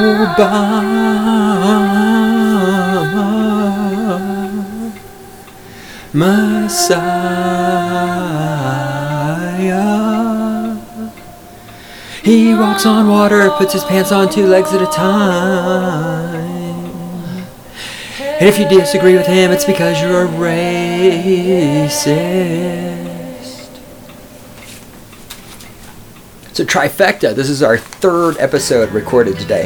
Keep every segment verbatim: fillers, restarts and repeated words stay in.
Obama, Messiah. He walks on water, puts his pants on two legs at a time. And if you disagree with him, it's because you're a racist. So trifecta, this is our third episode recorded today.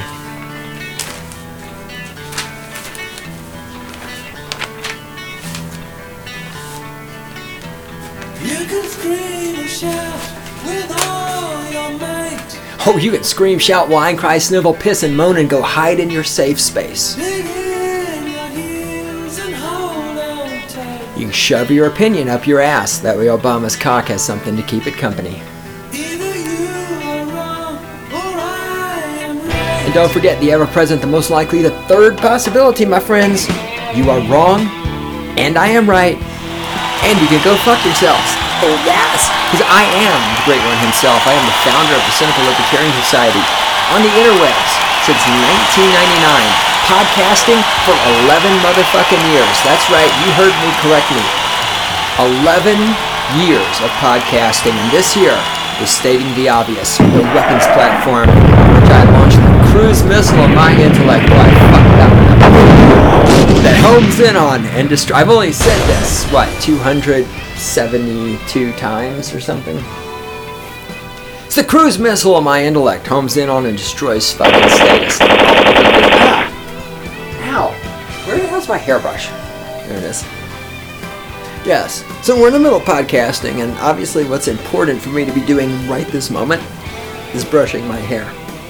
You can scream and shout with all your might. Oh, you can scream, shout, whine, cry, snivel, piss, and moan, and go hide in your safe space. Dig in your heels and hold on tight. You can shove your opinion up your ass. That way Obama's cock has something to keep it company. Either you are wrong or I am right. And don't forget, the ever-present, the most likely, the third possibility, my friends. You are wrong, and I am right, and you can go fuck yourselves. Oh, yes! Because I am the great one himself. I am the founder of the Cynical Libertarian Society on the interwebs since nineteen ninety-nine. Podcasting for eleven motherfucking years. That's right, you heard me correctly. eleven years of podcasting, and this year is Stating the Obvious, the weapons platform, which I launched the cruise missile of my intellect. Well, I fucked that one up. That homes in on and destroy. I've only said this, what, two hundred seventy-two times or something? It's the cruise missile of my intellect, homes in on and destroys fucking status. Ah! Ow! Where the hell's my hairbrush? There it is. Yes. So we're in the middle of podcasting, and obviously what's important for me to be doing right this moment is brushing my hair.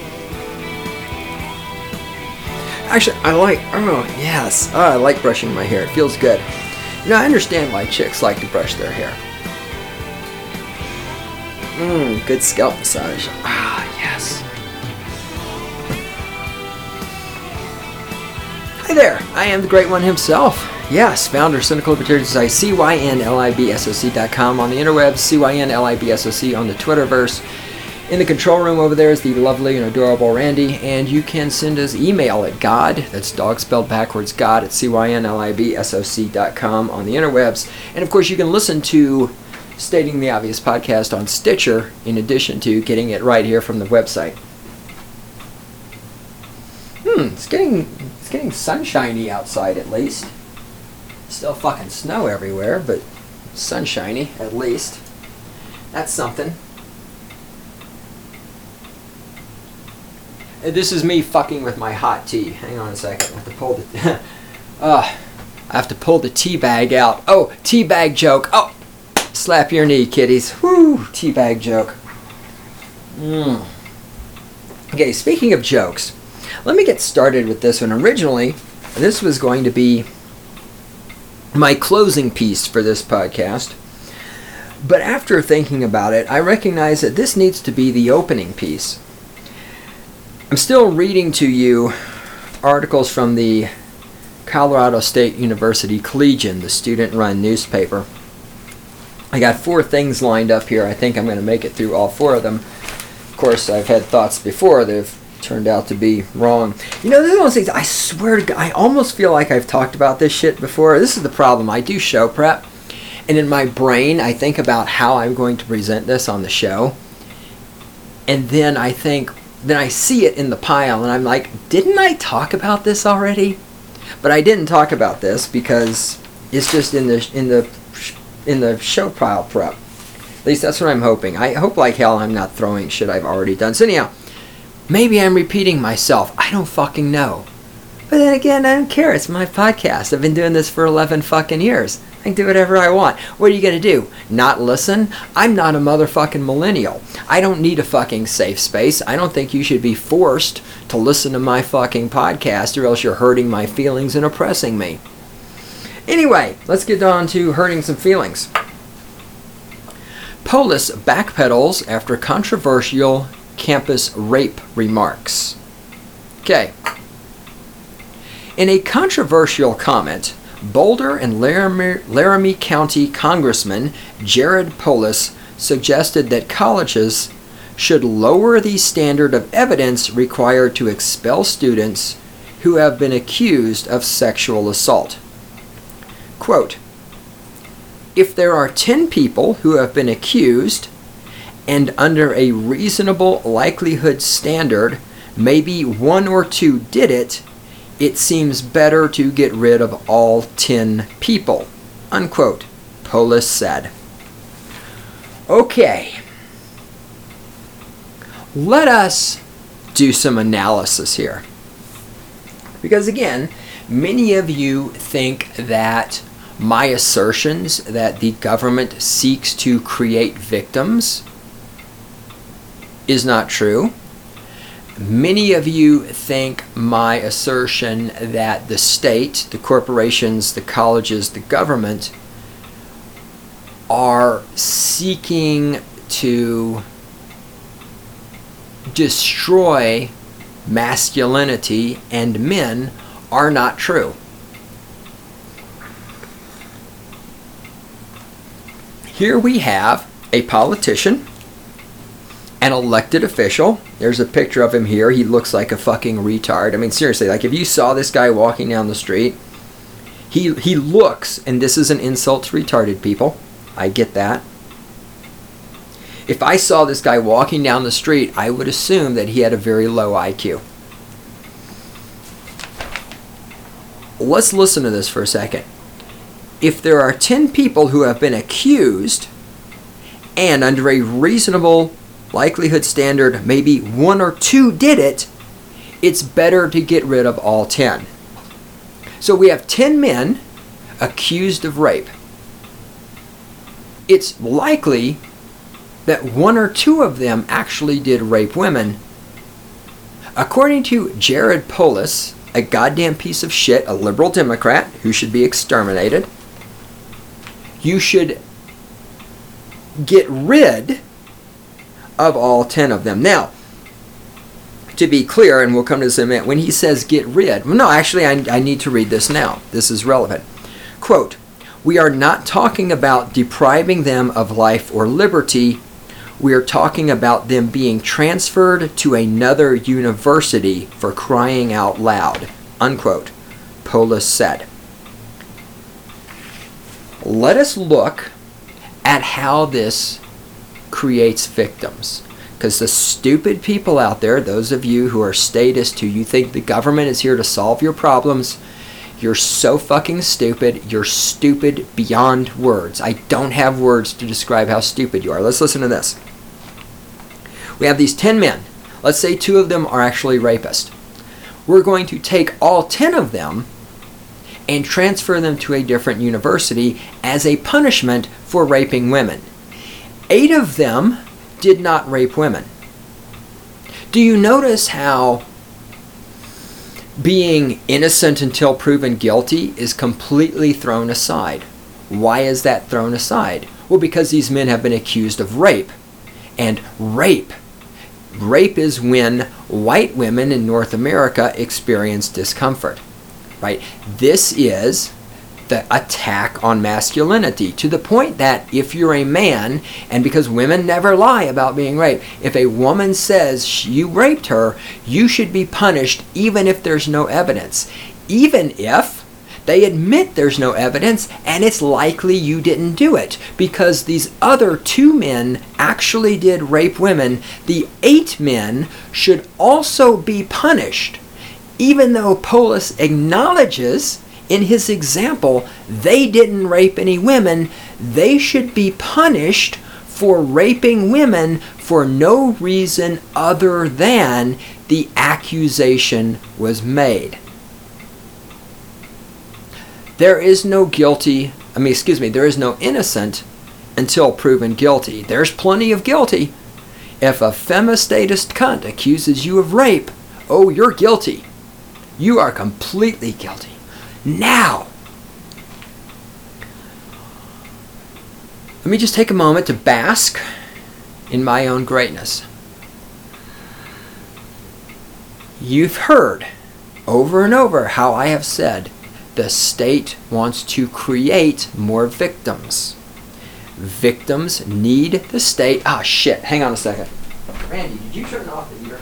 Actually, I like, oh, yes. Oh, I like brushing my hair. It feels good. You know, I understand why chicks like to brush their hair. Mmm, good scalp massage. Ah, yes. Hi there, I am the great one himself. Yes, founder of Cynical Libertarian Society, C Y N L I B S O C dot com on the interwebs, C Y N L I B S O C on the Twitterverse. In the control room over there is the lovely and adorable Randy, and you can send us email at God, that's dog spelled backwards, God at C Y N L I B S O C dot com on the interwebs. And of course you can listen to Stating the Obvious podcast on Stitcher, in addition to getting it right here from the website. Hmm, it's getting, it's getting sunshiny outside at least. Still fucking snow everywhere, but sunshiny at least. That's something. This is me fucking with my hot tea. Hang on a second. I have to pull the uh, I have to pull the tea bag out. Oh, tea bag joke. Oh, slap your knee, kiddies. Woo, tea bag joke. Mm. Okay, speaking of jokes, let me get started with this one. Originally, this was going to be my closing piece for this podcast. But after thinking about it, I recognize that this needs to be the opening piece. I'm still reading to you articles from the Colorado State University Collegian, the student-run newspaper. I got four things lined up here. I think I'm going to make it through all four of them. Of course, I've had thoughts before that have turned out to be wrong. You know, this is one of those things, I swear to God, I almost feel like I've talked about this shit before. This is the problem. I do show prep, and in my brain, I think about how I'm going to present this on the show. And then I think... Then I see it in the pile, and I'm like, didn't I talk about this already? But I didn't talk about this because it's just in the in the in the show pile prep. At least that's what I'm hoping. I hope like hell I'm not throwing shit I've already done. So anyhow, maybe I'm repeating myself. I don't fucking know. But then again, I don't care. It's my podcast. I've been doing this for eleven fucking years. I can do whatever I want. What are you going to do? Not listen? I'm not a motherfucking millennial. I don't need a fucking safe space. I don't think you should be forced to listen to my fucking podcast, or else you're hurting my feelings and oppressing me. Anyway, let's get on to hurting some feelings. Polis backpedals after controversial campus rape remarks. Okay. In a controversial comment, Boulder and Laramie, Laramie County Congressman Jared Polis suggested that colleges should lower the standard of evidence required to expel students who have been accused of sexual assault. Quote, if there are ten people who have been accused, and under a reasonable likelihood standard, maybe one or two did it, it seems better to get rid of all ten people, unquote, Polis said. Okay. Let us do some analysis here. Because again, many of you think that my assertions that the government seeks to create victims is not true. Many of you think my assertion that the state, the corporations, the colleges, the government are seeking to destroy masculinity and men are not true. Here we have a politician, an elected official. There's a picture of him here. He looks like a fucking retard. I mean, seriously, like if you saw this guy walking down the street, he he looks, and this is an insult to retarded people. I get that. If I saw this guy walking down the street, I would assume that he had a very low I Q. Let's listen to this for a second. If there are ten people who have been accused, and under a reasonable likelihood standard, maybe one or two did it, it's better to get rid of all ten. So we have ten men accused of rape. It's likely that one or two of them actually did rape women. According to Jared Polis, a goddamn piece of shit, a liberal Democrat who should be exterminated, you should get rid of all ten of them. Now, to be clear, and we'll come to this in a minute, when he says get rid, well, no, actually, I, I need to read this now. This is relevant. Quote, we are not talking about depriving them of life or liberty. We are talking about them being transferred to another university for crying out loud, unquote, Polis said. Let us look at how this creates victims. Because the stupid people out there, those of you who are statists, who you think the government is here to solve your problems, you're so fucking stupid. You're stupid beyond words. I don't have words to describe how stupid you are. Let's listen to this. We have these ten men. Let's say two of them are actually rapists. We're going to take all ten of them and transfer them to a different university as a punishment for raping women. Eight of them did not rape women. Do you notice how being innocent until proven guilty is completely thrown aside? Why is that thrown aside? Well, because these men have been accused of rape. And rape, rape is when white women in North America experience discomfort. Right? This is the attack on masculinity, to the point that if you're a man, and because women never lie about being raped, if a woman says you raped her, you should be punished even if there's no evidence. Even if they admit there's no evidence and it's likely you didn't do it, because these other two men actually did rape women, the eight men should also be punished. Even though Polis acknowledges in his example they didn't rape any women, they should be punished for raping women for no reason other than the accusation was made. There is no guilty, I mean, excuse me, there is no innocent until proven guilty. There's plenty of guilty. If a femistatist cunt accuses you of rape, oh, you're guilty. You are completely guilty. Now, let me just take a moment to bask in my own greatness. You've heard over and over how I have said the state wants to create more victims. Victims need the state. Ah, shit. Hang on a second. Randy, did you turn off the heater?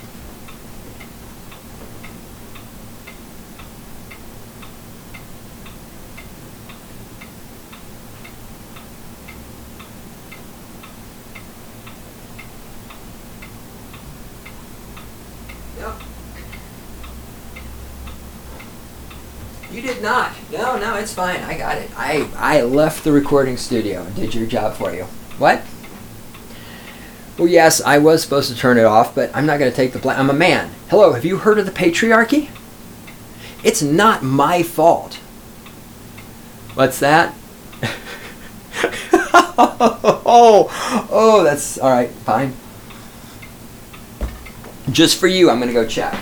Yep. You did not. No, no, it's fine. I got it. I, I left the recording studio and did your job for you. What? Well, yes, I was supposed to turn it off, but I'm not going to take the blame. I'm a man. Hello, have you heard of the patriarchy? It's not my fault. What's that? oh, oh, that's all right. Fine. Just for you, I'm going to go check.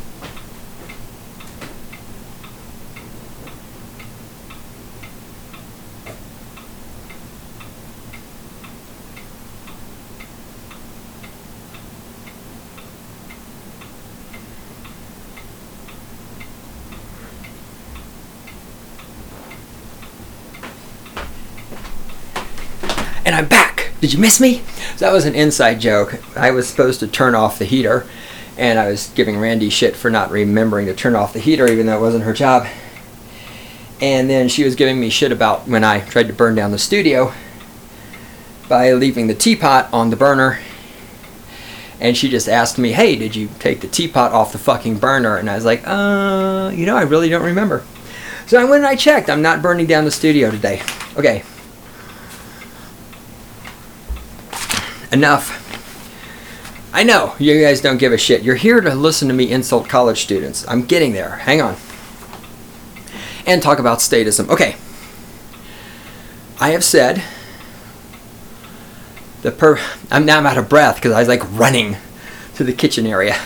And I'm back. Did you miss me? So that was an inside joke. I was supposed to turn off the heater, and I was giving Randy shit for not remembering to turn off the heater, even though it wasn't her job. And then she was giving me shit about when I tried to burn down the studio by leaving the teapot on the burner. And she just asked me, hey, did you take the teapot off the fucking burner? And I was like, uh, you know, I really don't remember. So I went and I checked. I'm not burning down the studio today. Okay. Enough. I know you guys don't give a shit. You're here to listen to me insult college students. I'm getting there. Hang on. And talk about statism. Okay. I have said the per. I'm now I'm out of breath because I was like running to the kitchen area.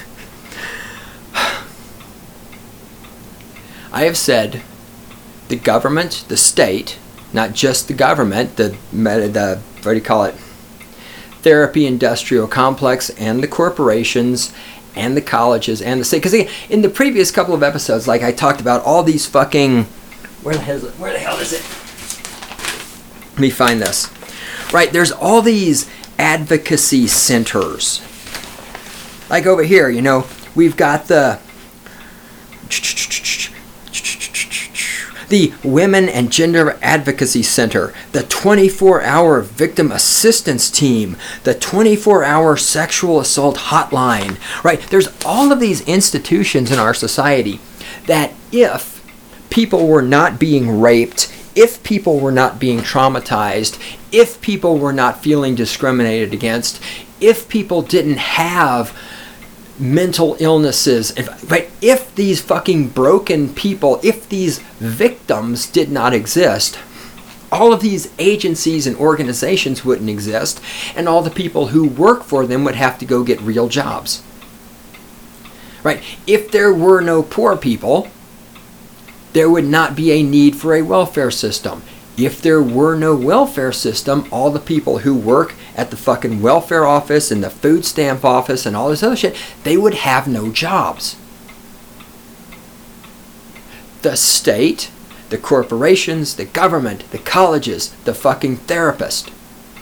I have said the government, the state, not just the government, the the what do you call it? Therapy industrial complex and the corporations and the colleges and the state. Because in the previous couple of episodes, like I talked about all these fucking, where the hell is it? Where the hell is it? Let me find this. Right, there's all these advocacy centers. Like over here, you know, we've got the the Women and Gender Advocacy Center, the twenty-four hour Victim Assistance Team, the twenty-four hour Sexual Assault Hotline, right? There's all of these institutions in our society that if people were not being raped, if people were not being traumatized, if people were not feeling discriminated against, if people didn't have mental illnesses, right? If these fucking broken people, if these victims did not exist, all of these agencies and organizations wouldn't exist, and all the people who work for them would have to go get real jobs. Right? If there were no poor people, there would not be a need for a welfare system. If there were no welfare system, all the people who work at the fucking welfare office and the food stamp office and all this other shit, they would have no jobs. The state, the corporations, the government, the colleges, the fucking therapist,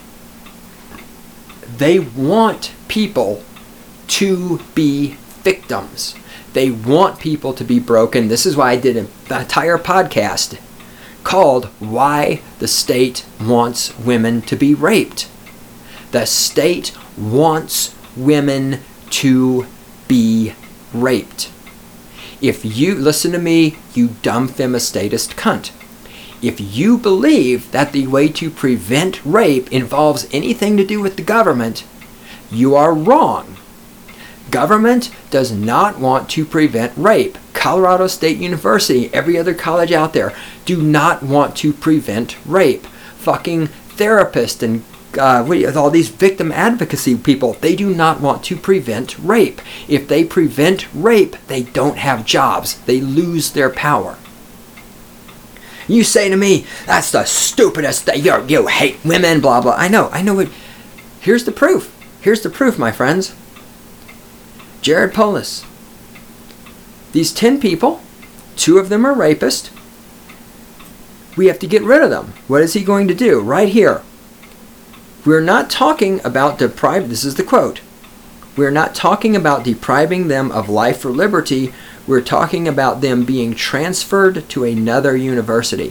they want people to be victims. They want people to be broken. This is why I did an entire podcast called Why the State Wants Women to Be Raped. The state wants women to be raped. If you, listen to me, you dumb femistatist cunt. If you believe that the way to prevent rape involves anything to do with the government, you are wrong. Government does not want to prevent rape. Colorado State University, every other college out there, do not want to prevent rape. Fucking therapists and uh, with all these victim advocacy people, they do not want to prevent rape. If they prevent rape, they don't have jobs. They lose their power. You say to me, that's the stupidest thing. You you hate women, blah, blah. I know, I know it. Here's the proof. Here's the proof, my friends. Jared Polis. These ten people, two of them are rapists. We have to get rid of them. What is he going to do? Right here. We're not talking about deprive. This is the quote. We're not talking about depriving them of life or liberty. We're talking about them being transferred to another university.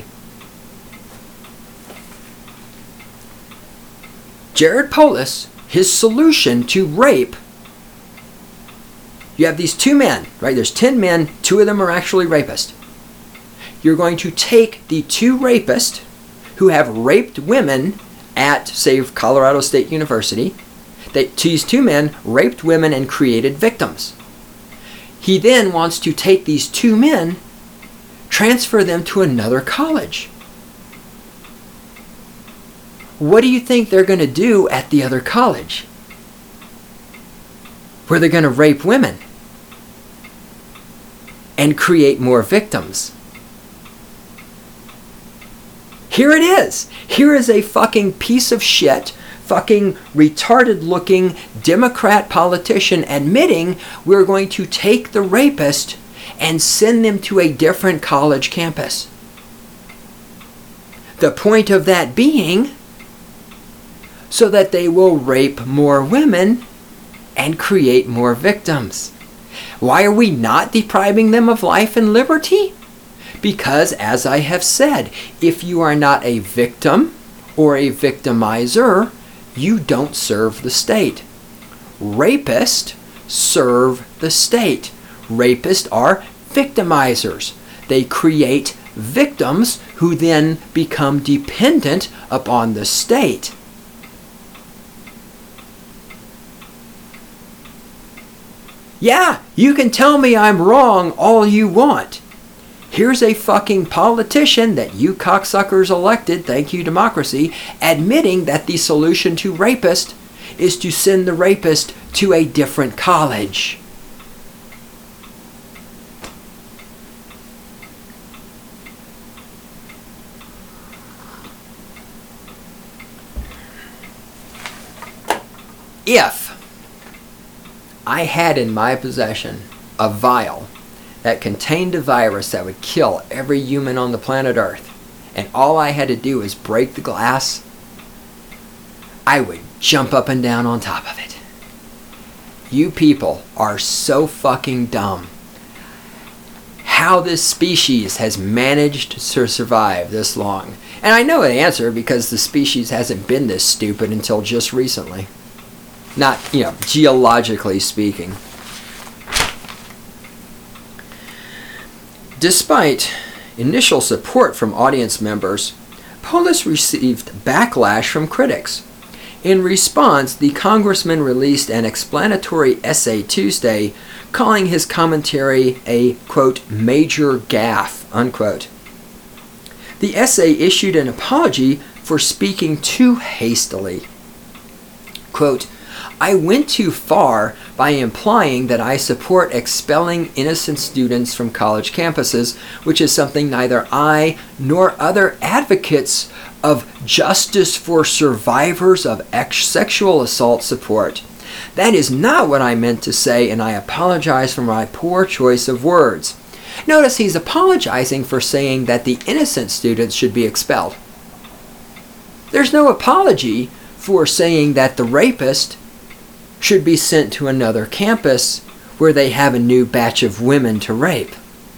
Jared Polis, his solution to rape, you have these two men, right? There's ten men, two of them are actually rapists. You're going to take the two rapists who have raped women at, say, Colorado State University. They, these two men raped women and created victims. He then wants to take these two men, transfer them to another college. What do you think they're going to do at the other college? Where they're going to rape women and create more victims. Here it is. Here is a fucking piece of shit, fucking retarded looking Democrat politician admitting we're going to take the rapist and send them to a different college campus. The point of that being so that they will rape more women and create more victims. Why are we not depriving them of life and liberty? Because, as I have said, if you are not a victim or a victimizer, you don't serve the state. Rapists serve the state. Rapists are victimizers. They create victims who then become dependent upon the state. Yeah, you can tell me I'm wrong all you want. Here's a fucking politician that you cocksuckers elected, thank you democracy, admitting that the solution to rapist is to send the rapist to a different college. If I had in my possession a vial that contained a virus that would kill every human on the planet Earth, and all I had to do was break the glass, I would jump up and down on top of it. You people are so fucking dumb. How this species has managed to survive this long. And I know the answer because the species hasn't been this stupid until just recently. Not, you know, geologically speaking. Despite initial support from audience members, Polis received backlash from critics. In response, the congressman released an explanatory essay Tuesday calling his commentary a, quote, major gaffe, unquote. The essay issued an apology for speaking too hastily. Quote, I went too far by implying that I support expelling innocent students from college campuses, which is something neither I nor other advocates of justice for survivors of ex- sexual assault support. That is not what I meant to say, and I apologize for my poor choice of words. Notice he's apologizing for saying that the innocent students should be expelled. There's no apology for saying that the rapist should be sent to another campus where they have a new batch of women to rape.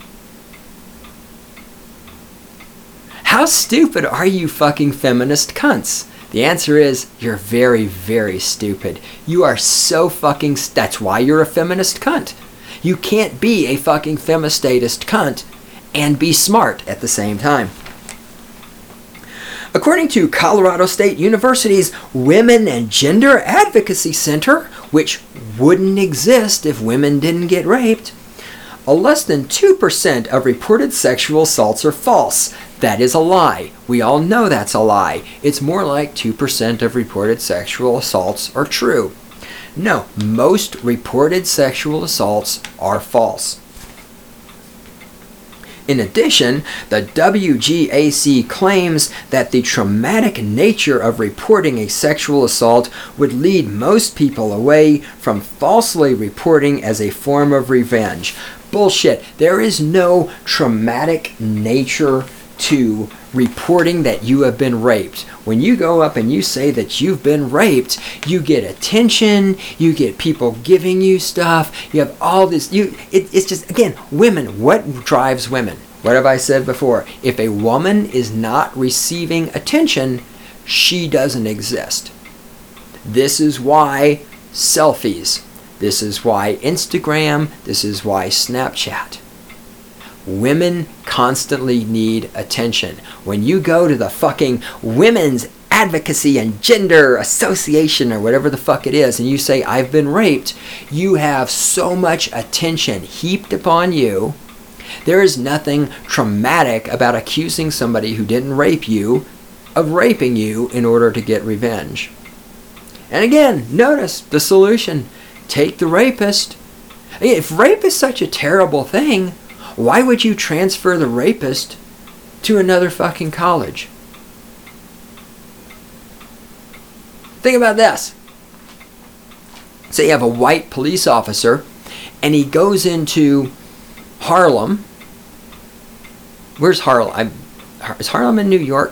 How stupid are you fucking feminist cunts? The answer is, you're very, very stupid. You are so fucking... St- that's why you're a feminist cunt. You can't be a fucking femistatist cunt and be smart at the same time. According to Colorado State University's Women and Gender Advocacy Center, which wouldn't exist if women didn't get raped, a less than two percent of reported sexual assaults are false. That is a lie. We all know that's a lie. It's more like two percent of reported sexual assaults are true. No, most reported sexual assaults are false. In addition, the W G A C claims that the traumatic nature of reporting a sexual assault would lead most people away from falsely reporting as a form of revenge. Bullshit. There is no traumatic nature to reporting that you have been raped. When you go up and you say that you've been raped, you get attention, you get people giving you stuff, you have all this, you it, it's just, again, women, what drives women? What have I said before? If a woman is not receiving attention, she doesn't exist. This is why selfies, this is why Instagram, this is why Snapchat. Women constantly need attention. When you go to the fucking Women's Advocacy and Gender Association or whatever the fuck it is, and you say, I've been raped, you have so much attention heaped upon you. There is nothing traumatic about accusing somebody who didn't rape you of raping you in order to get revenge. And again, notice the solution. Take the rapist. If rape is such a terrible thing, why would you transfer the rapist to another fucking college? Think about this. Say you have a white police officer and he goes into Harlem. Where's Harlem? I'm, is Harlem in New York?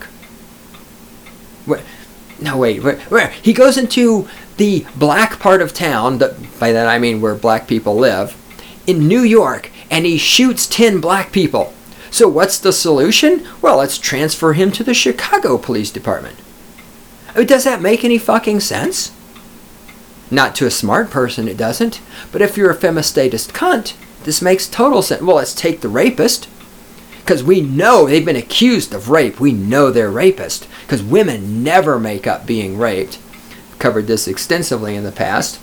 Where, no, wait. Where, where? He goes into the black part of town, that, by that I mean where black people live, in New York, and he shoots ten black people. So what's the solution? Well, let's transfer him to the Chicago Police Department. I mean, does that make any fucking sense? Not to a smart person, it doesn't. But if you're a femistatist cunt, this makes total sense. Well, let's take the rapist. Because we know they've been accused of rape. We know they're rapists. Because women never make up being raped. I've covered this extensively in the past.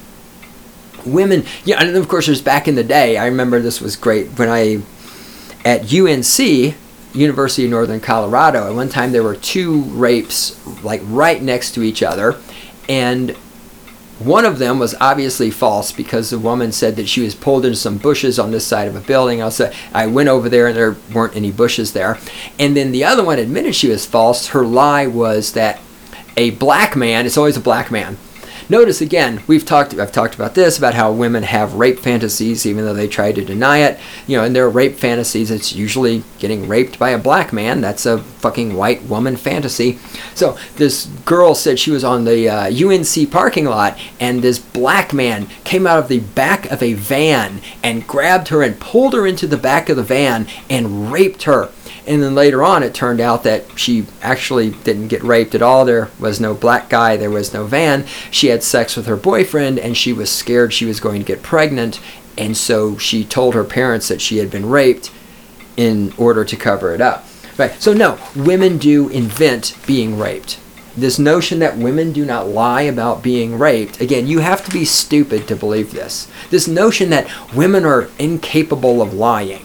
Women, yeah, and of course there's back in the day, I remember this was great, when I, at U N C, University of Northern Colorado, at one time there were two rapes, like right next to each other, and one of them was obviously false because the woman said that she was pulled into some bushes on this side of a building. I, said, I went over there and there weren't any bushes there. And then the other one admitted she was false. Her lie was that a black man, it's always a black man. Notice again, we've talked, I've talked about this, about how women have rape fantasies even though they try to deny it. You know, in their rape fantasies, it's usually getting raped by a black man. That's a fucking white woman fantasy. So this girl said she was on the uh, U N C parking lot and this black man came out of the back of a van and grabbed her and pulled her into the back of the van and raped her. And then later on, it turned out that she actually didn't get raped at all. There was no black guy. There was no van. She had sex with her boyfriend, and she was scared she was going to get pregnant. And so she told her parents that she had been raped in order to cover it up. Right. So no, women do invent being raped. This notion that women do not lie about being raped, again, you have to be stupid to believe this. This notion that women are incapable of lying.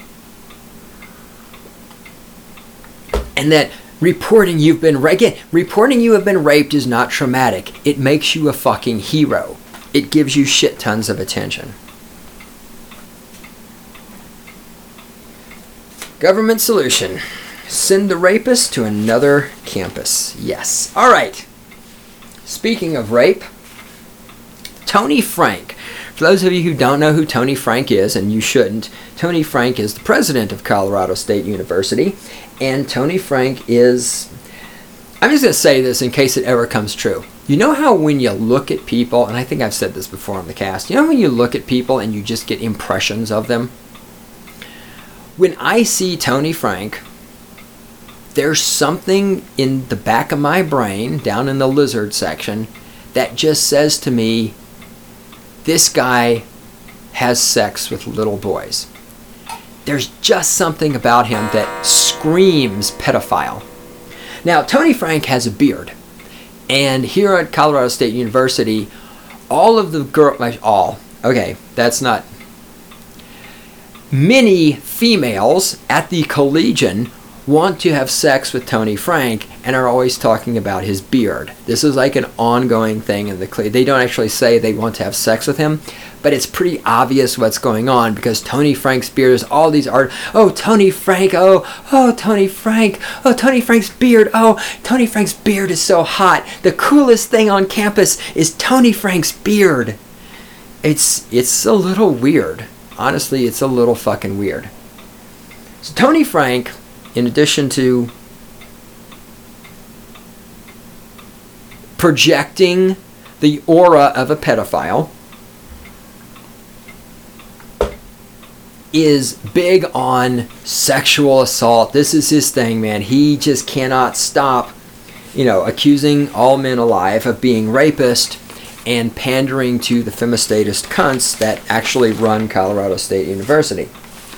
And that reporting you've been raped, again, reporting you have been raped is not traumatic. It makes you a fucking hero. It gives you shit tons of attention. Government solution. Send the rapist to another campus. Yes. All right. Speaking of rape, Tony Frank. For those of you who don't know who Tony Frank is, and you shouldn't, Tony Frank is the president of Colorado State University. And Tony Frank is, I'm just going to say this in case it ever comes true. You know how when you look at people, and I think I've said this before on the cast, you know when you look at people and you just get impressions of them? When I see Tony Frank, there's something in the back of my brain, down in the lizard section, that just says to me, this guy has sex with little boys. There's just something about him that screams pedophile. Now, Tony Frank has a beard. And here at Colorado State University, all of the girls, all, okay, that's not, many females at the Collegian want to have sex with Tony Frank and are always talking about his beard. This is like an ongoing thing in the Collegian. They don't actually say they want to have sex with him, but it's pretty obvious what's going on because Tony Frank's beard is all these art. Oh, Tony Frank. Oh, oh, Tony Frank. Oh, Tony Frank's beard. Oh, Tony Frank's beard is so hot. The coolest thing on campus is Tony Frank's beard. It's it's a little weird. Honestly, it's a little fucking weird. So Tony Frank in addition to projecting the aura of a pedophile, is big on sexual assault. This is his thing, man. He just cannot stop, you know, accusing all men alive of being rapists and pandering to the femistatist cunts that actually run Colorado State University.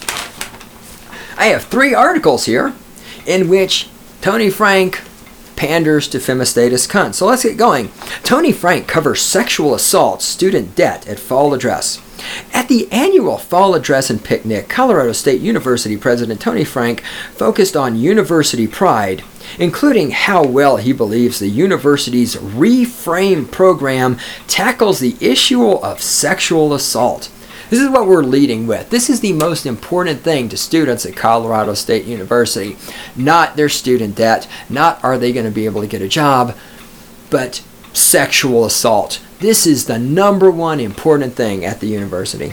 I have three articles here in which Tony Frank panders to femistatist cunts. So let's get going. Tony Frank covers sexual assault student debt at fall address. At the annual fall address and picnic, Colorado State University President Tony Frank focused on university pride, including how well he believes the university's Reframe program tackles the issue of sexual assault. This is what we're leading with. This is the most important thing to students at Colorado State University. Not their student debt, not are they going to be able to get a job, but sexual assault. This is the number one important thing at the university.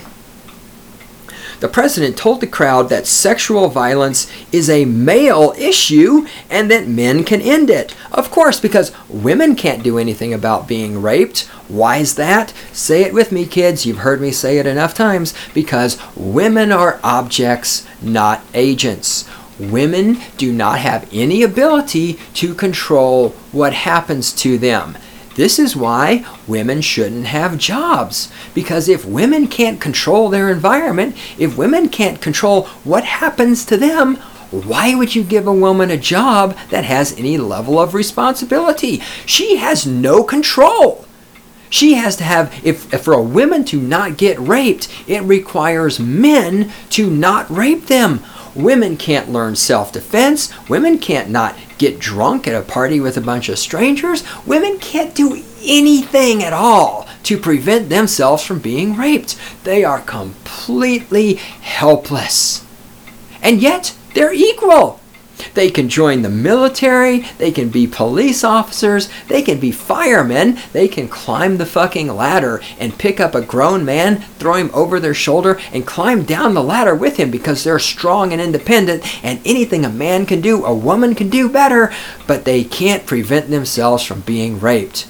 The president told the crowd that sexual violence is a male issue and that men can end it. Of course, because women can't do anything about being raped. Why is that? Say it with me, kids. You've heard me say it enough times. Because women are objects, not agents. Women do not have any ability to control what happens to them. This is why women shouldn't have jobs. Because if women can't control their environment, if women can't control what happens to them, why would you give a woman a job that has any level of responsibility? She has no control. She has to have, if, if for a woman to not get raped, it requires men to not rape them. Women can't learn self-defense. Women can't not get drunk at a party with a bunch of strangers. Women can't do anything at all to prevent themselves from being raped. They are completely helpless. And yet, they're equal. They can join the military, they can be police officers, they can be firemen, they can climb the fucking ladder and pick up a grown man, throw him over their shoulder, and climb down the ladder with him because they're strong and independent, and anything a man can do, a woman can do better, but they can't prevent themselves from being raped.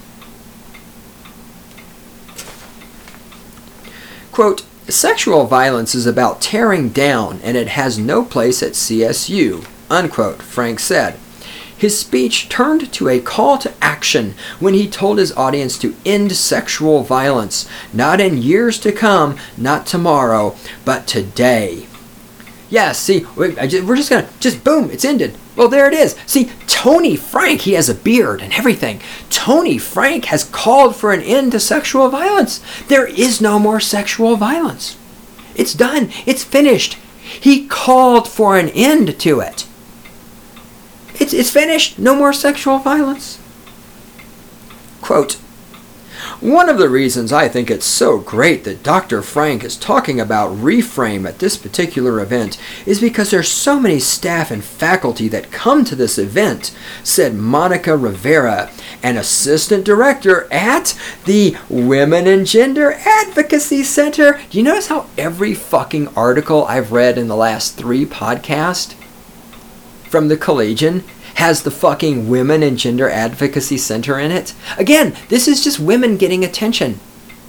Quote, sexual violence is about tearing down, and it has no place at C S U. Unquote, Frank said. His speech turned to a call to action when he told his audience to end sexual violence, not in years to come, not tomorrow, but today. Yeah, see, we're just gonna, just boom, it's ended. Well, there it is. See, Tony Frank, he has a beard and everything. Tony Frank has called for an end to sexual violence. There is no more sexual violence. It's done. It's finished. He called for an end to it. It's, it's finished. No more sexual violence. Quote, one of the reasons I think it's so great that Doctor Frank is talking about Reframe at this particular event is because there's so many staff and faculty that come to this event, said Monica Rivera, an assistant director at the Women and Gender Advocacy Center. Do you notice how every fucking article I've read in the last three podcasts from the Collegian has the fucking Women and Gender Advocacy Center in it? Again, this is just women getting attention.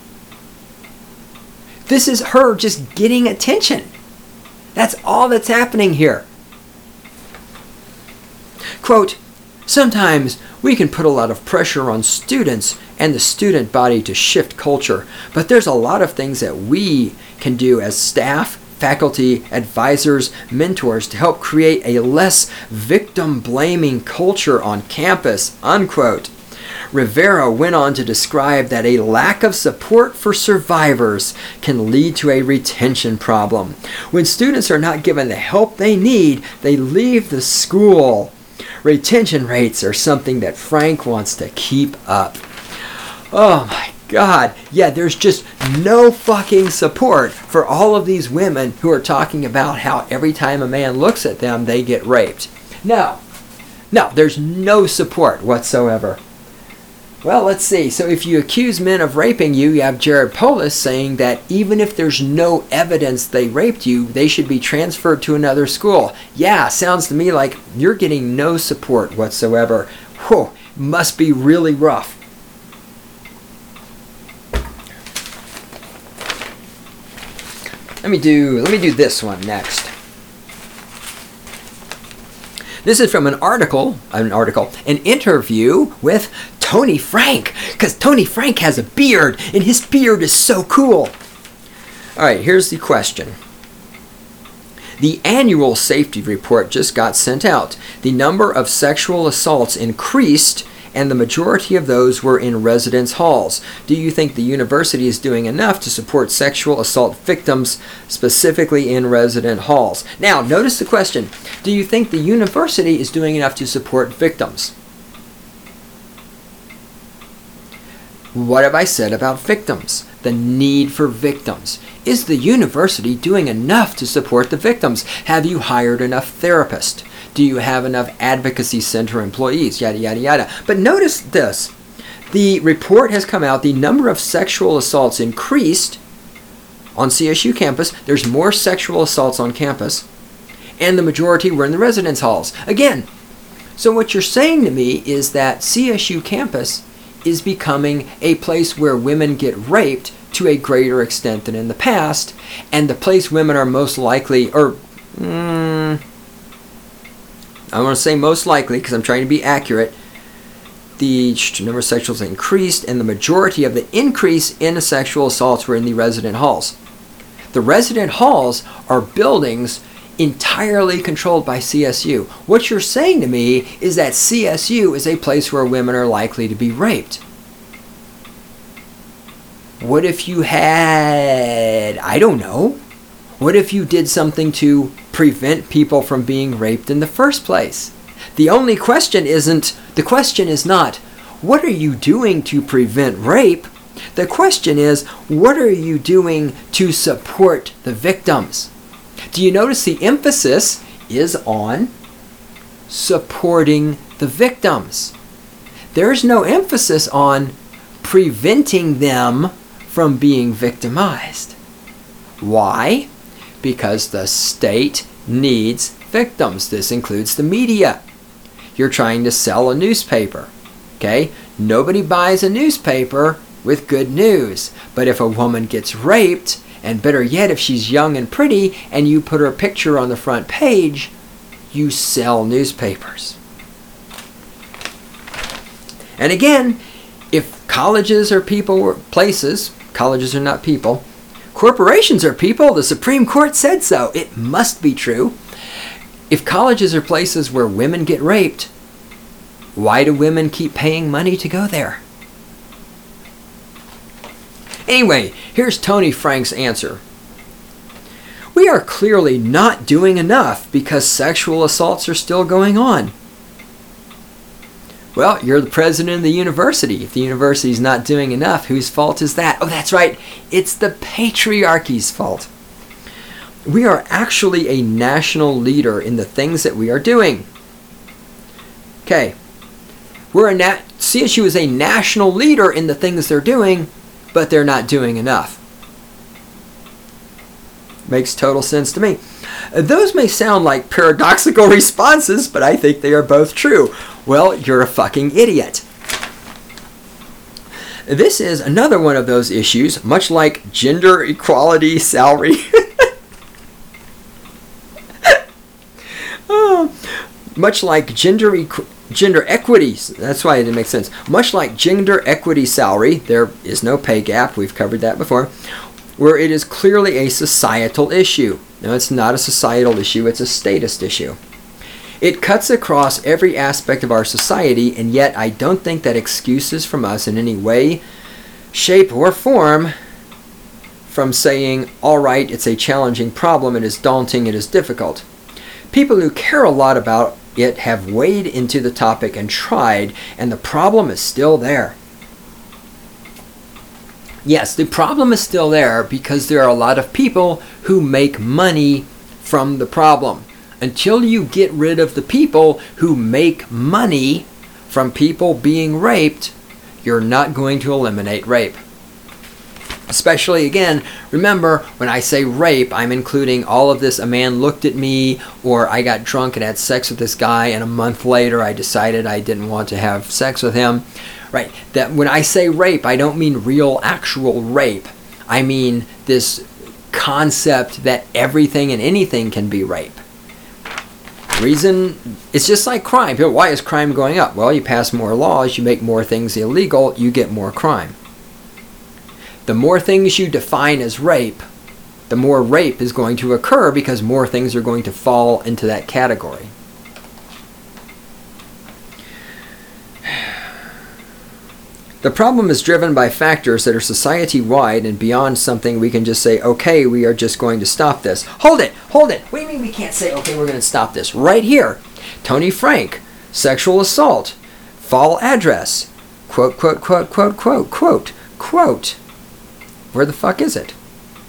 This is her just getting attention. That's all that's happening here. Quote, sometimes we can put a lot of pressure on students and the student body to shift culture, but there's a lot of things that we can do as staff, faculty, advisors, mentors to help create a less victim-blaming culture on campus, unquote. Rivera went on to describe that a lack of support for survivors can lead to a retention problem. When students are not given the help they need, they leave the school. Retention rates are something that Frank wants to keep up. Oh my God, yeah, there's just no fucking support for all of these women who are talking about how every time a man looks at them, they get raped. No, no, there's no support whatsoever. Well, let's see. So if you accuse men of raping you, you have Jared Polis saying that even if there's no evidence they raped you, they should be transferred to another school. Yeah, sounds to me like you're getting no support whatsoever. Whew, must be really rough. Let me do let me do this one next. This is from an article, an article, an interview with Tony Frank, because Tony Frank has a beard, and his beard is so cool. All right, here's the question. The annual safety report just got sent out. The number of sexual assaults increased, and the majority of those were in residence halls. Do you think the university is doing enough to support sexual assault victims, specifically in resident halls? Now, notice the question. Do you think the university is doing enough to support victims? What have I said about victims? The need for victims. Is the university doing enough to support the victims? Have you hired enough therapists? Do you have enough advocacy center employees? Yada, yada, yada. But notice this. The report has come out. The number of sexual assaults increased on C S U campus. There's more sexual assaults on campus. And the majority were in the residence halls. Again, so what you're saying to me is that C S U campus is becoming a place where women get raped to a greater extent than in the past, and the place women are most likely, or mm, I want to say most likely because I'm trying to be accurate, the number of sexual assaults increased, and the majority of the increase in sexual assaults were in the resident halls. The resident halls are buildings entirely controlled by C S U. What you're saying to me is that C S U is a place where women are likely to be raped. What if you had, I don't know, what if you did something to prevent people from being raped in the first place? The only question isn't, the question is not, what are you doing to prevent rape? The question is, what are you doing to support the victims? Do you notice the emphasis is on supporting the victims? There's no emphasis on preventing them from being victimized. Why? Because the state needs victims. This includes the media. You're trying to sell a newspaper. Okay? Nobody buys a newspaper with good news. But if a woman gets raped, and better yet, if she's young and pretty, and you put her picture on the front page, you sell newspapers. And again, if colleges are people or places, colleges are not people, corporations are people, the Supreme Court said so. It must be true. If colleges are places where women get raped, why do women keep paying money to go there? Anyway, here's Tony Frank's answer. We are clearly not doing enough because sexual assaults are still going on. Well, you're the president of the university. If the university's not doing enough, whose fault is that? Oh, that's right. It's the patriarchy's fault. We are actually a national leader in the things that we are doing. Okay. We're a nat- C S U is a national leader in the things they're doing, but they're not doing enough. Makes total sense to me. Those may sound like paradoxical responses, but I think they are both true. Well, you're a fucking idiot. This is another one of those issues, much like gender equality, salary. oh, much like gender equality. Gender equity, that's why it didn't make sense. Much like gender equity salary, there is no pay gap, we've covered that before, where it is clearly a societal issue. No, it's not a societal issue, it's a statist issue. It cuts across every aspect of our society, and yet I don't think that excuses from us in any way, shape, or form from saying, all right, it's a challenging problem, it is daunting, it is difficult. People who care a lot about it have waded into the topic and tried, and the problem is still there. Yes, the problem is still there because there are a lot of people who make money from the problem. Until you get rid of the people who make money from people being raped, you're not going to eliminate rape. Especially, again, remember, when I say rape, I'm including all of this, a man looked at me, or I got drunk and had sex with this guy, and a month later I decided I didn't want to have sex with him. Right? That when I say rape, I don't mean real, actual rape. I mean this concept that everything and anything can be rape. Reason, it's just like crime. Why is crime going up? Well, you pass more laws, you make more things illegal, you get more crime. The more things you define as rape, the more rape is going to occur because more things are going to fall into that category. The problem is driven by factors that are society-wide and beyond something we can just say, okay, we are just going to stop this. Hold it! Hold it! What do you mean we can't say, okay, we're going to stop this? Right here. Tony Frank, sexual assault, fall address, quote, quote, quote, quote, quote, quote, quote. Where the fuck is it?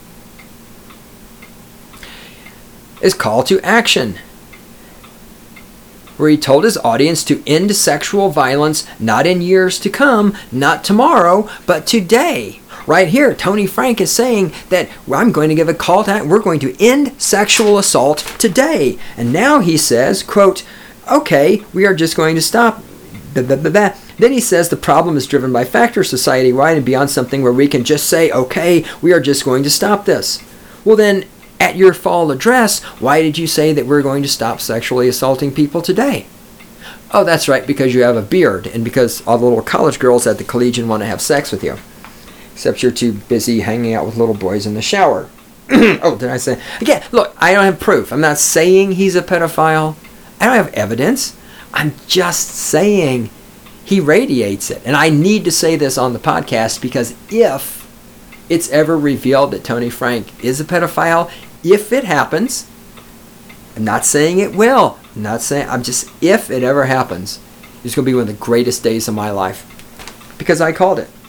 Is call to action, where he told his audience to end sexual violence not in years to come, not tomorrow, but today. Right here, Tony Frank is saying that I'm going to give a call to action. We're going to end sexual assault today. And now he says, quote, okay, we are just going to stop. Blah, blah, blah, blah. Then he says the problem is driven by factors society-wide and beyond something where we can just say, okay, we are just going to stop this. Well then, at your fall address, why did you say that we're going to stop sexually assaulting people today? Oh, that's right, because you have a beard and because all the little college girls at the Collegian want to have sex with you. Except you're too busy hanging out with little boys in the shower. Oh, did I say? Again, look, I don't have proof. I'm not saying he's a pedophile. I don't have evidence. I'm just saying he radiates it. And I need to say this on the podcast because if it's ever revealed that Tony Frank is a pedophile, if it happens, I'm not saying it will. I'm not saying, I'm just, if it ever happens, it's going to be one of the greatest days of my life. Because I called it.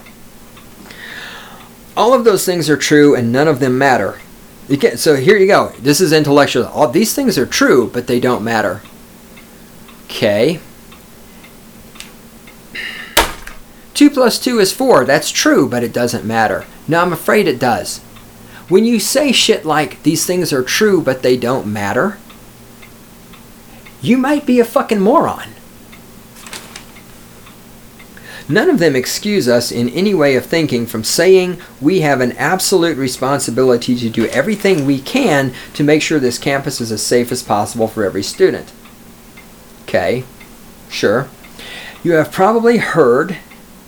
All of those things are true and none of them matter. You get, so here you go. This is intellectual. All these things are true, but they don't matter. Okay. Two plus two is four. That's true, but it doesn't matter. No, I'm afraid it does. When you say shit like, these things are true, but they don't matter, you might be a fucking moron. None of them excuse us in any way of thinking from saying we have an absolute responsibility to do everything we can to make sure this campus is as safe as possible for every student. Okay, sure. You have probably heard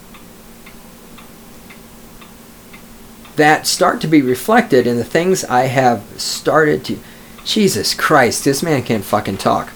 that start to be reflected in the things I have started to... Jesus Christ, this man can't fucking talk.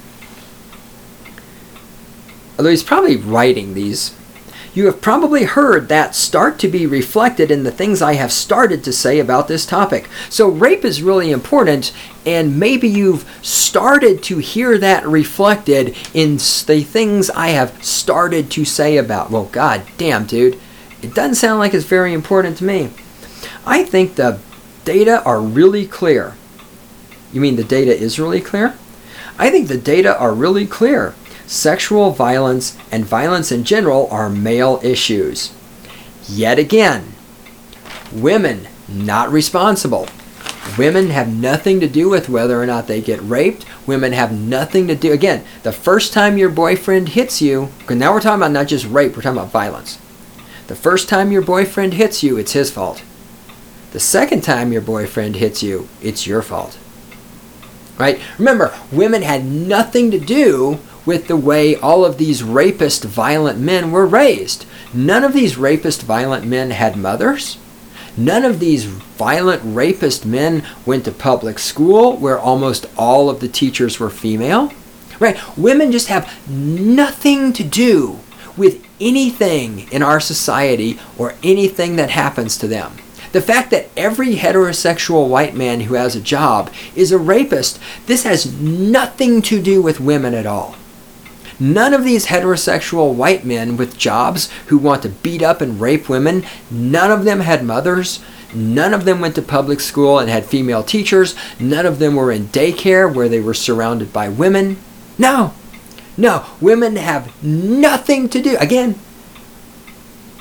Although he's probably writing these. You have probably heard that start to be reflected in the things I have started to say about this topic. So rape is really important, and maybe you've started to hear that reflected in the things I have started to say about. Well, god damn, dude. It doesn't sound like it's very important to me. I think the data are really clear. You mean the data is really clear? I think the data are really clear. Sexual violence and violence in general are male issues. Yet again, women not responsible. Women have nothing to do with whether or not they get raped. Women have nothing to do. Again, the first time your boyfriend hits you, because now we're talking about not just rape, we're talking about violence. The first time your boyfriend hits you, it's his fault. The second time your boyfriend hits you, it's your fault. Right? Remember, women had nothing to do with the way all of these rapist, violent men were raised. None of these rapist, violent men had mothers. None of these violent, rapist men went to public school where almost all of the teachers were female. Right? Women just have nothing to do with anything in our society or anything that happens to them. The fact that every heterosexual white man who has a job is a rapist, this has nothing to do with women at all. None of these heterosexual white men with jobs who want to beat up and rape women, none of them had mothers. None of them went to public school and had female teachers. None of them were in daycare where they were surrounded by women. No, no, women have nothing to do. Again,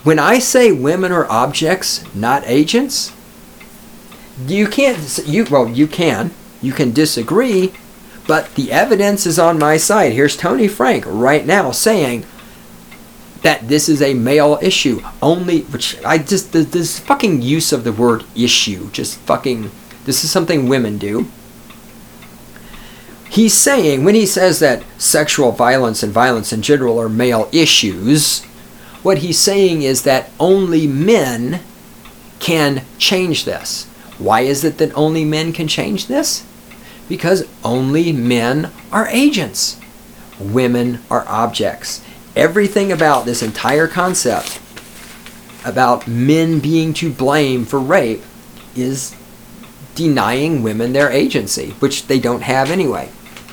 When I say women are objects, not agents, you can't, you, well, you can, you can disagree, but the evidence is on my side. Here's Tony Frank right now saying that this is a male issue. Only, which I just, this fucking use of the word issue, just fucking, this is something women do. He's saying, when he says that sexual violence and violence in general are male issues, what he's saying is that only men can change this. Why is it that only men can change this? Because only men are agents. Women are objects. Everything about this entire concept about men being to blame for rape is denying women their agency, which they don't have anyway.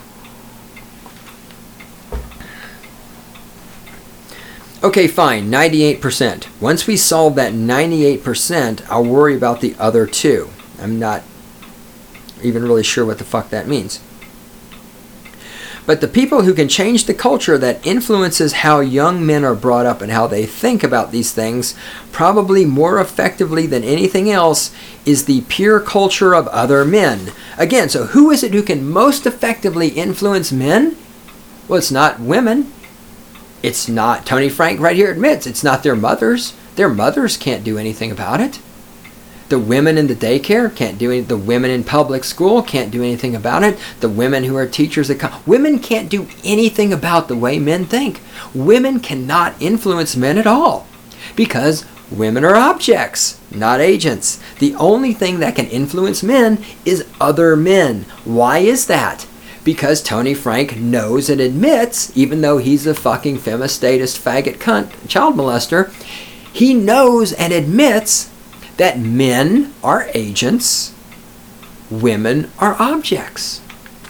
Okay, fine, ninety-eight percent. Once we solve that ninety-eight percent, I'll worry about the other two. I'm not even really sure what the fuck that means. But the people who can change the culture that influences how young men are brought up and how they think about these things, probably more effectively than anything else, is the peer culture of other men. Again, so who is it who can most effectively influence men? Well, it's not women. It's not, Tony Frank right here admits, it's not their mothers. Their mothers can't do anything about it. The women in the daycare can't do anything. The women in public school can't do anything about it. The women who are teachers at co- women can't do anything about the way men think. Women cannot influence men at all because women are objects, not agents. The only thing that can influence men is other men. Why is that? Because Tony Frank knows and admits, even though he's a fucking femistatist, faggot cunt, child molester, he knows and admits that men are agents, women are objects.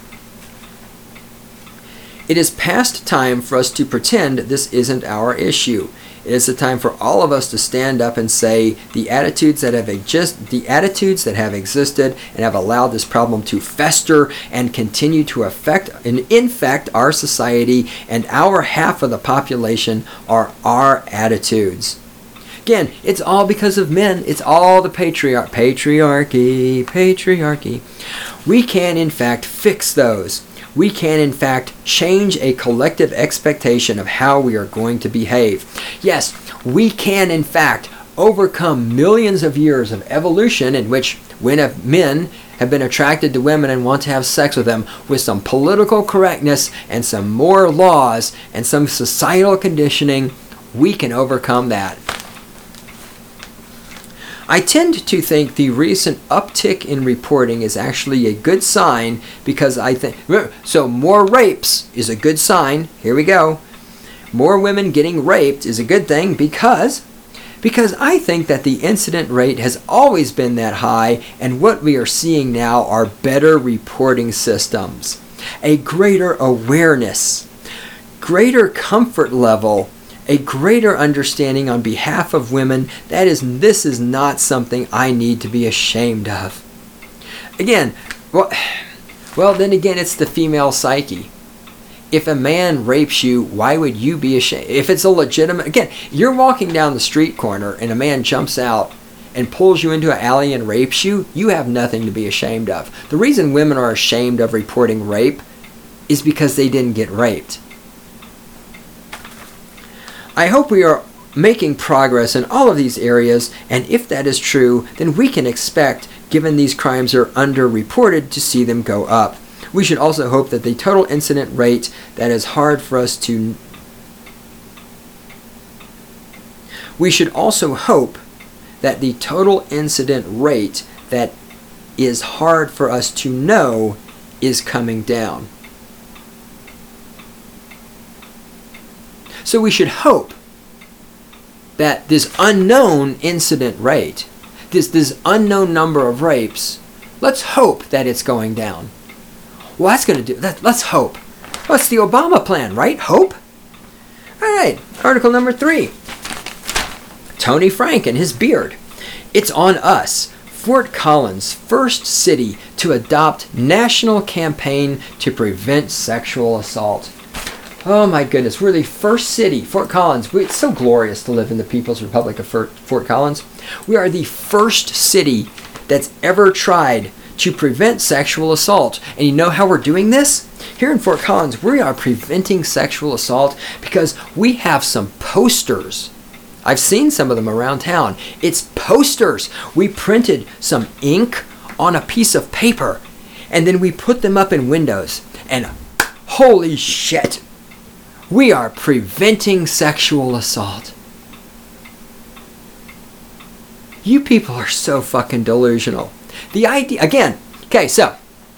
It is past time for us to pretend this isn't our issue. It is the time for all of us to stand up and say the attitudes that have exist, the attitudes that have existed and have allowed this problem to fester and continue to affect and infect our society and our half of the population are our attitudes. Again, it's all because of men. It's all the patriarch, patriarchy, patriarchy. We can, in fact, fix those. We can, in fact, change a collective expectation of how we are going to behave. Yes, we can, in fact, overcome millions of years of evolution in which when men have been attracted to women and want to have sex with them, with some political correctness and some more laws and some societal conditioning, we can overcome that. I tend to think the recent uptick in reporting is actually a good sign because I think, so more rapes is a good sign. Here we go. More women getting raped is a good thing because, because I think that the incident rate has always been that high, and what we are seeing now are better reporting systems, a greater awareness, greater comfort level, a greater understanding on behalf of women. That is, this is not something I need to be ashamed of. Again, well, well, then again, it's the female psyche. If a man rapes you, why would you be ashamed? If it's a legitimate, again, you're walking down the street corner and a man jumps out and pulls you into an alley and rapes you, you have nothing to be ashamed of. The reason women are ashamed of reporting rape is because they didn't get raped. I hope we are making progress in all of these areas, and if that is true, then we can expect, given these crimes are underreported, to see them go up. We should also hope that the total incident rate that is hard for us to... We should also hope that the total incident rate that is hard for us to know is coming down. So we should hope that this unknown incident rate, this, this unknown number of rapes, let's hope that it's going down. Well, that's going to do that. Let's hope. Well, it's the Obama plan, right? Hope? All right, article number three. Tony Frank and his beard. It's on us. Fort Collins, first city to adopt national campaign to prevent sexual assault. Oh my goodness, we're the first city, Fort Collins. We, it's so glorious to live in the People's Republic of Fort, Fort Collins. We are the first city that's ever tried to prevent sexual assault. And you know how we're doing this? Here in Fort Collins, we are preventing sexual assault because we have some posters. I've seen some of them around town. It's posters. We printed some ink on a piece of paper, and then we put them up in windows. And holy shit, we are preventing sexual assault. You people are so fucking delusional. The idea, again, okay, so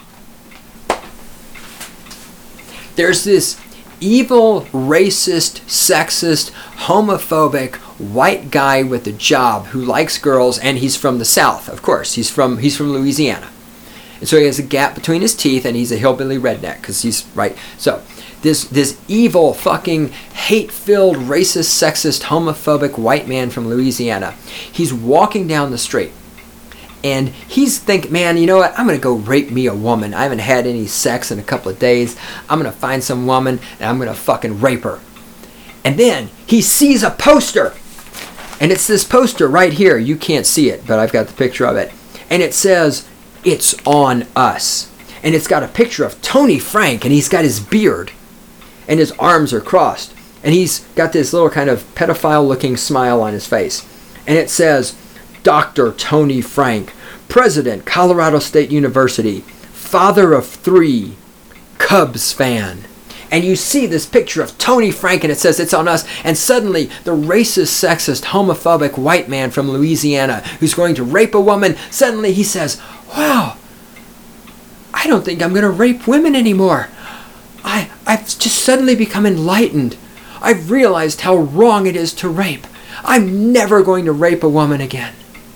there's this evil, racist, sexist, homophobic white guy with a job who likes girls, and he's from the South, of course. He's from he's from Louisiana. And so he has a gap between his teeth, and he's a hillbilly redneck because he's right. So this this evil, fucking hate-filled, racist, sexist, homophobic white man from Louisiana, he's walking down the street. And he's thinking, man, you know what? I'm going to go rape me a woman. I haven't had any sex in a couple of days. I'm going to find some woman and I'm going to fucking rape her. And then he sees a poster. And it's this poster right here. You can't see it, but I've got the picture of it. And it says, "It's on us." And it's got a picture of Tony Frank, and he's got his beard. And his arms are crossed. And he's got this little kind of pedophile-looking smile on his face. And it says, "Doctor Tony Frank, President, Colorado State University, father of three, Cubs fan." And you see this picture of Tony Frank, and it says it's on us, and suddenly the racist, sexist, homophobic white man from Louisiana who's going to rape a woman, suddenly he says, "Wow, I don't think I'm going to rape women anymore. I, I've just suddenly become enlightened. I've realized how wrong it is to rape. I'm never going to rape a woman again."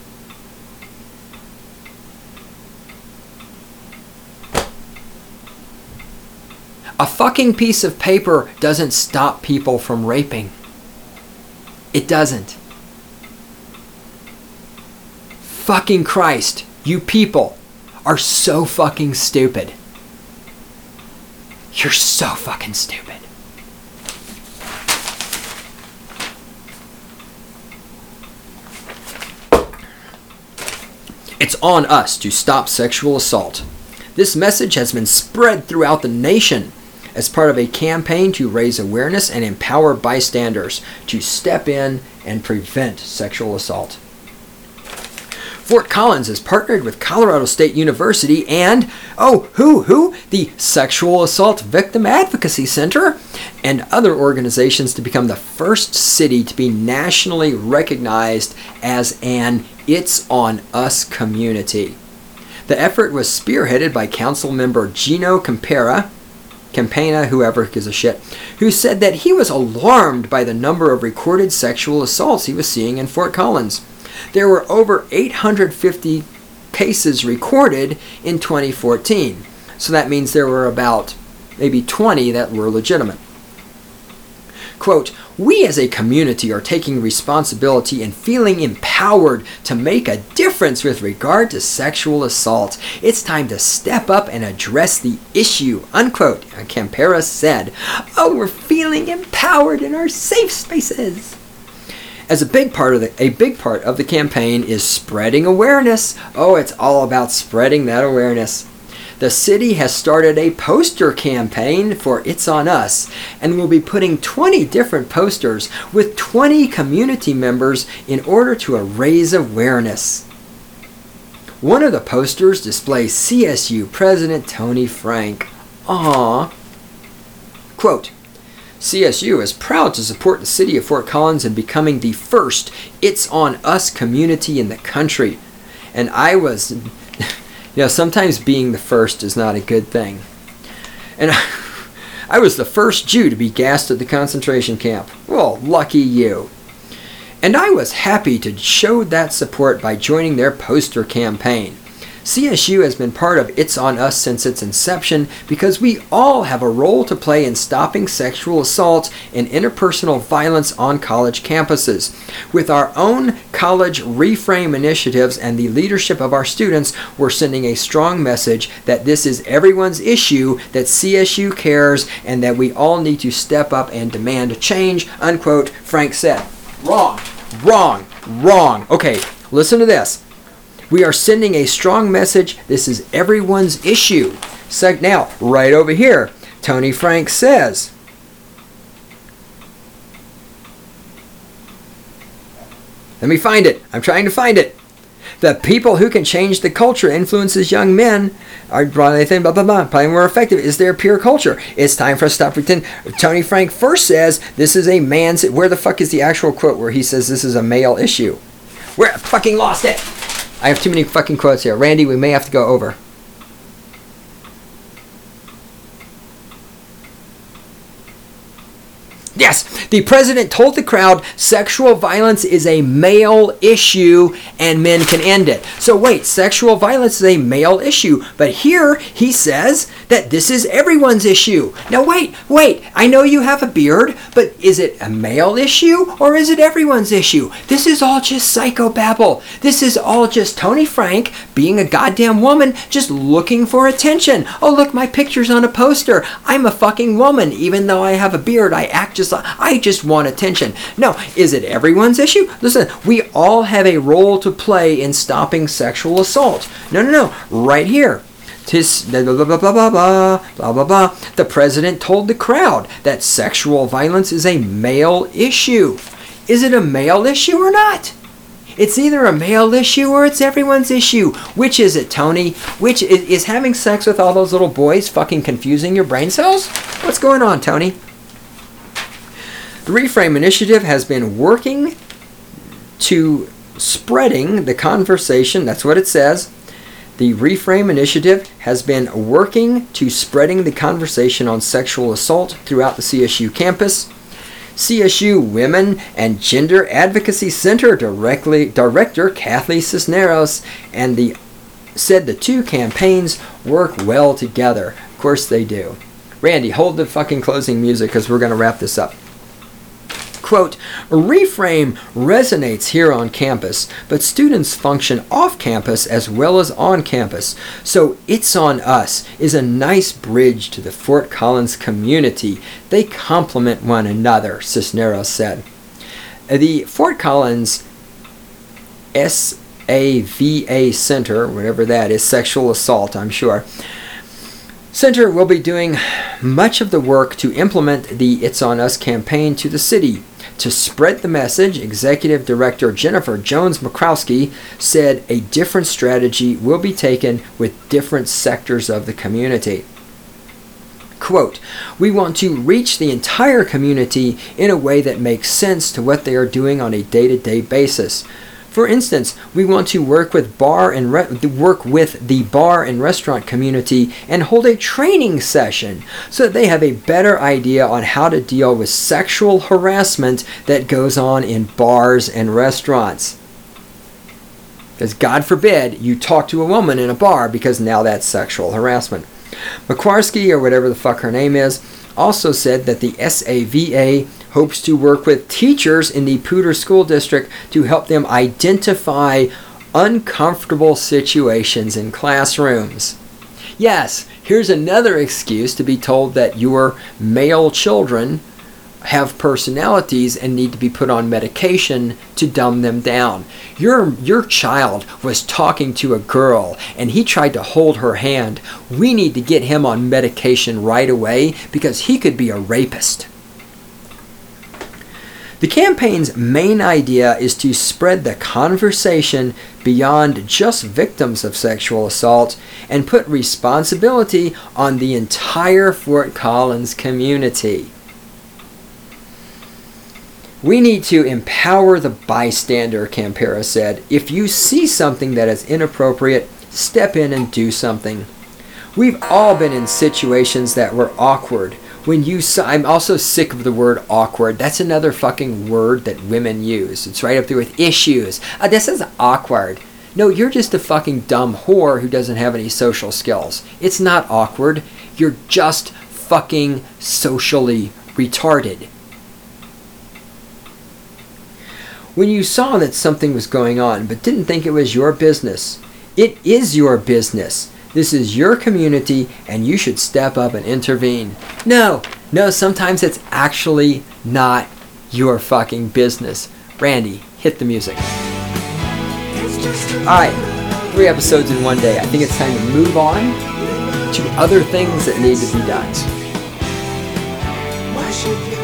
A fucking piece of paper doesn't stop people from raping. It doesn't. Fucking Christ, you people are so fucking stupid. You're so fucking stupid. It's on us to stop sexual assault. This message has been spread throughout the nation as part of a campaign to raise awareness and empower bystanders to step in and prevent sexual assault. Fort Collins has partnered with Colorado State University and, oh, who, who? The Sexual Assault Victim Advocacy Center and other organizations to become the first city to be nationally recognized as an It's on Us community. The effort was spearheaded by Council Member Gino Campera, Campana, whoever gives a shit, who said that he was alarmed by the number of recorded sexual assaults he was seeing in Fort Collins. There were over eight hundred fifty cases recorded in twenty fourteen. So that means there were about maybe twenty that were legitimate. Quote, "We as a community are taking responsibility and feeling empowered to make a difference with regard to sexual assault. It's time to step up and address the issue," unquote, Campera said. Oh, we're feeling empowered in our safe spaces. As a big part of the a big part of the campaign is spreading awareness. Oh, it's all about spreading that awareness. The city has started a poster campaign for It's on Us and will be putting twenty different posters with twenty community members in order to raise awareness. One of the posters displays C S U President Tony Frank. Aww. Quote, "C S U is proud to support the city of Fort Collins in becoming the first It's on Us community in the country." And I was... You know, sometimes being the first is not a good thing. And I, I was the first Jew to be gassed at the concentration camp. Well, lucky you. And I was happy to show that support by joining their poster campaign. C S U has been part of It's On Us since its inception because we all have a role to play in stopping sexual assault and interpersonal violence on college campuses. With our own college reframe initiatives and the leadership of our students, we're sending a strong message that this is everyone's issue, that C S U cares, and that we all need to step up and demand change, unquote, Frank said. Wrong, wrong, wrong. Okay, listen to this. We are sending a strong message. This is everyone's issue. So now, right over here, Tony Frank says, let me find it. I'm trying to find it. The people who can change the culture influences young men are they think blah blah blah probably more effective is their peer culture. It's time for us to stop pretending. Tony Frank first says this is a man's. Where the fuck is the actual quote where he says this is a male issue? Where I fucking lost it. I have too many fucking quotes here. Randy, we may have to go over. Yes, the president told the crowd sexual violence is a male issue and men can end it. So wait, sexual violence is a male issue, but here he says that this is everyone's issue. Now wait, wait, I know you have a beard, but is it a male issue or is it everyone's issue? This is all just psychobabble. This is all just Tony Frank being a goddamn woman just looking for attention. Oh look, my picture's on a poster. I'm a fucking woman. Even though I have a beard, I act just I just want attention. No, is it everyone's issue? Listen, we all have a role to play in stopping sexual assault. No, no, no. Right here. Tis, blah, blah, blah, blah, blah, blah, blah, blah, blah. The president told the crowd that sexual violence is a male issue. Is it a male issue or not? It's either a male issue or it's everyone's issue. Which is it, Tony? Which is, is having sex with all those little boys fucking confusing your brain cells? What's going on, Tony? The Reframe Initiative has been working to spreading the conversation. That's what it says. The Reframe Initiative has been working to spreading the conversation on sexual assault throughout the C S U campus. C S U Women and Gender Advocacy Center directly, Director Kathleen Cisneros and the said the two campaigns work well together. Of course they do. Randy, hold the fucking closing music because we're going to wrap this up. Quote, Reframe resonates here on campus, but students function off campus as well as on campus. So It's On Us is a nice bridge to the Fort Collins community. They complement one another, Cisneros said. The Fort Collins S A V A Center, whatever that is, sexual assault, I'm sure, Center will be doing much of the work to implement the It's On Us campaign to the city. To spread the message, Executive Director Jennifer Jones-McCrowski said a different strategy will be taken with different sectors of the community. Quote, we want to reach the entire community in a way that makes sense to what they are doing on a day-to-day basis. For instance, we want to work with bar and re- work with the bar and restaurant community and hold a training session so that they have a better idea on how to deal with sexual harassment that goes on in bars and restaurants. Because God forbid you talk to a woman in a bar because now that's sexual harassment. McQuarski, or whatever the fuck her name is, also said that the S A V A hopes to work with teachers in the Poudre School District to help them identify uncomfortable situations in classrooms. Yes, here's another excuse to be told that your male children have personalities and need to be put on medication to dumb them down. Your your child was talking to a girl and he tried to hold her hand. We need to get him on medication right away because he could be a rapist. The campaign's main idea is to spread the conversation beyond just victims of sexual assault and put responsibility on the entire Fort Collins community. We need to empower the bystander, Campera said. If you see something that is inappropriate, step in and do something. We've all been in situations that were awkward. When you saw, I'm also sick of the word awkward. That's another fucking word that women use. It's right up there with issues. Uh, this is awkward. No, you're just a fucking dumb whore who doesn't have any social skills. It's not awkward. You're just fucking socially retarded. When you saw that something was going on but didn't think it was your business, it is your business. This is your community and you should step up and intervene. No, no, sometimes it's actually not your fucking business. Randy, hit the music. Alright, three episodes in one day. I think it's time to move on to other things that need to be done. Why should you